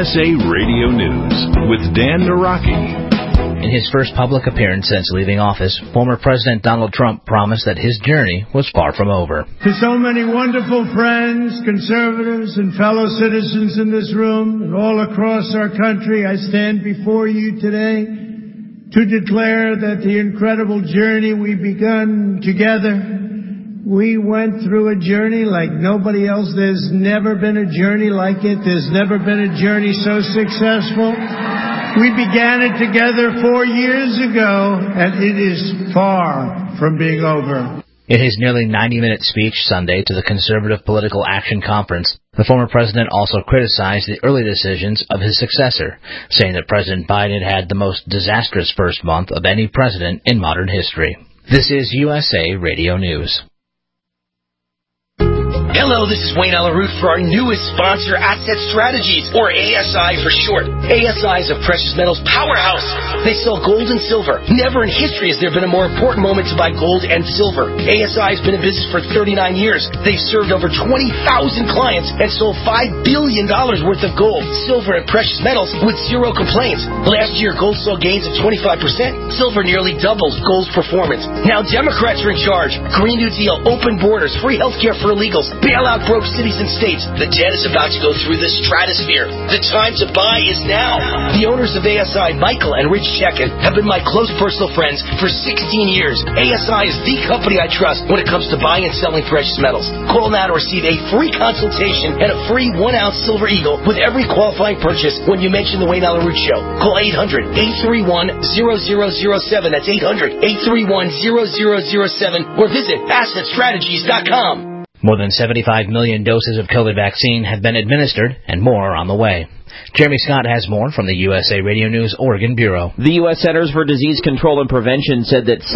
USA Radio News with Dan Naraki. In his first public appearance since leaving office, former President Donald Trump promised that his journey was far from over. To so many wonderful friends, conservatives, and fellow citizens in this room and all across our country, I stand before you today to declare that the incredible journey we've begun together, we went through a journey like nobody else. There's never been a journey like it. There's never been a journey so successful. We began it together 4 years ago, and it is far from being over. In his nearly 90-minute speech Sunday to the Conservative Political Action Conference, the former president also criticized the early decisions of his successor, saying that President Biden had the most disastrous first month of any president in modern history. This is USA Radio News. Hello, this is Wayne Alaroot for our newest sponsor, Asset Strategies, or ASI for short. ASI is a precious metals powerhouse. They sell gold and silver. Never in history has there been a more important moment to buy gold and silver. ASI has been in business for 39 years. They've served over 20,000 clients and sold $5 billion worth of gold, silver, and precious metals with zero complaints. Last year, gold saw gains of 25%. Silver nearly doubled gold's performance. Now Democrats are in charge. Green New Deal, open borders, free health care for illegals, bailout broke cities and states. The debt is about to go through the stratosphere. The time to buy is now. The owners of ASI, Michael and Rich Chekin, have been my close personal friends for 16 years. ASI is the company I trust when it comes to buying and selling precious metals. Call now to receive a free consultation and a free 1-ounce Silver Eagle with every qualifying purchase when you mention the Wayne Alaroot Show. Call 800-831-0007. That's 800-831-0007 or visit AssetStrategies.com. More than 75 million doses of COVID vaccine have been administered, and more are on the way. Jeremy Scott has more from the USA Radio News Oregon Bureau. The U.S. Centers for Disease Control and Prevention said that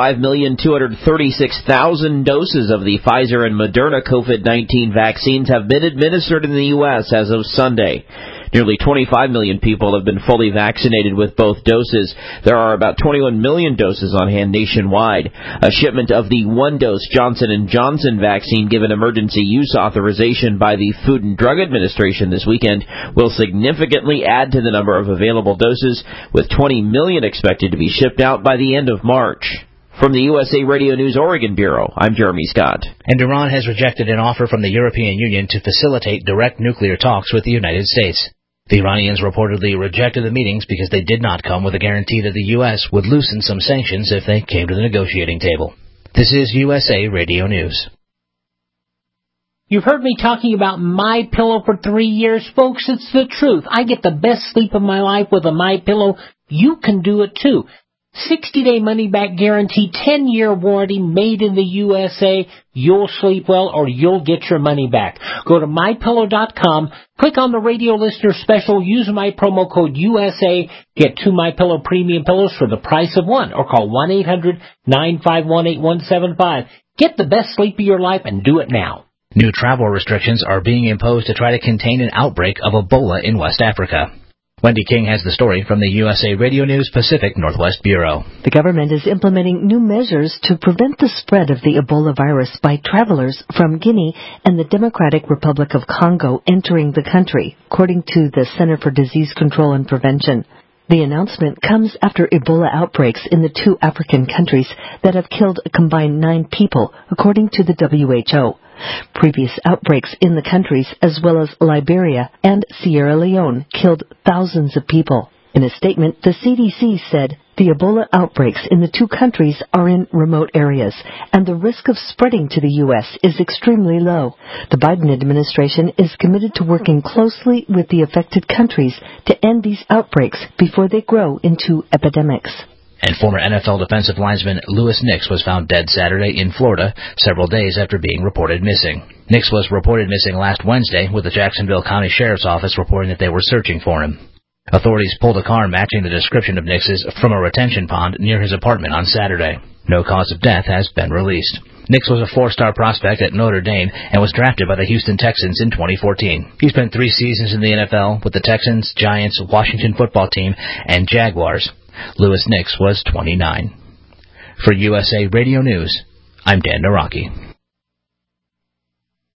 75,236,000 doses of the Pfizer and Moderna COVID-19 vaccines have been administered in the U.S. as of Sunday. Nearly 25 million people have been fully vaccinated with both doses. There are about 21 million doses on hand nationwide. A shipment of the one-dose Johnson & Johnson vaccine given emergency use authorization by the Food and Drug Administration this weekend will significantly add to the number of available doses, with 20 million expected to be shipped out by the end of March. From the USA Radio News Oregon Bureau, I'm Jeremy Scott. And Iran has rejected an offer from the European Union to facilitate direct nuclear talks with the United States. The Iranians reportedly rejected the meetings because they did not come with a guarantee that the U.S. would loosen some sanctions if they came to the negotiating table. This is USA Radio News. You've heard me talking about MyPillow for 3 years, folks. It's the truth. I get the best sleep of my life with a MyPillow. You can do it too. 60-day money-back guarantee, 10-year warranty, made in the USA. You'll sleep well or you'll get your money back. Go to MyPillow.com, click on the radio listener special, use my promo code USA, get 2 MyPillow premium pillows for the price of one, or call 1-800-951-8175. Get the best sleep of your life and do it now. New travel restrictions are being imposed to try to contain an outbreak of Ebola in West Africa. Wendy King has the story from the USA Radio News Pacific Northwest Bureau. The government is implementing new measures to prevent the spread of the Ebola virus by travelers from Guinea and the Democratic Republic of Congo entering the country, according to the Center for Disease Control and Prevention. The announcement comes after Ebola outbreaks in the 2 African countries that have killed a combined 9 people, according to the WHO. Previous outbreaks in the countries, as well as Liberia and Sierra Leone, killed thousands of people. In a statement, the CDC said the Ebola outbreaks in the 2 countries are in remote areas, and the risk of spreading to the U.S. is extremely low. The Biden administration is committed to working closely with the affected countries to end these outbreaks before they grow into epidemics. And former NFL defensive lineman Louis Nix was found dead Saturday in Florida, several days after being reported missing. Nix was reported missing last Wednesday, with the Jacksonville County Sheriff's Office reporting that they were searching for him. Authorities pulled a car matching the description of Nix's from a retention pond near his apartment on Saturday. No cause of death has been released. Nix was a 4-star prospect at Notre Dame and was drafted by the Houston Texans in 2014. He spent 3 seasons in the NFL with the Texans, Giants, Washington football team, and Jaguars. Louis Nix was 29. For USA Radio News, I'm Dan Naraki.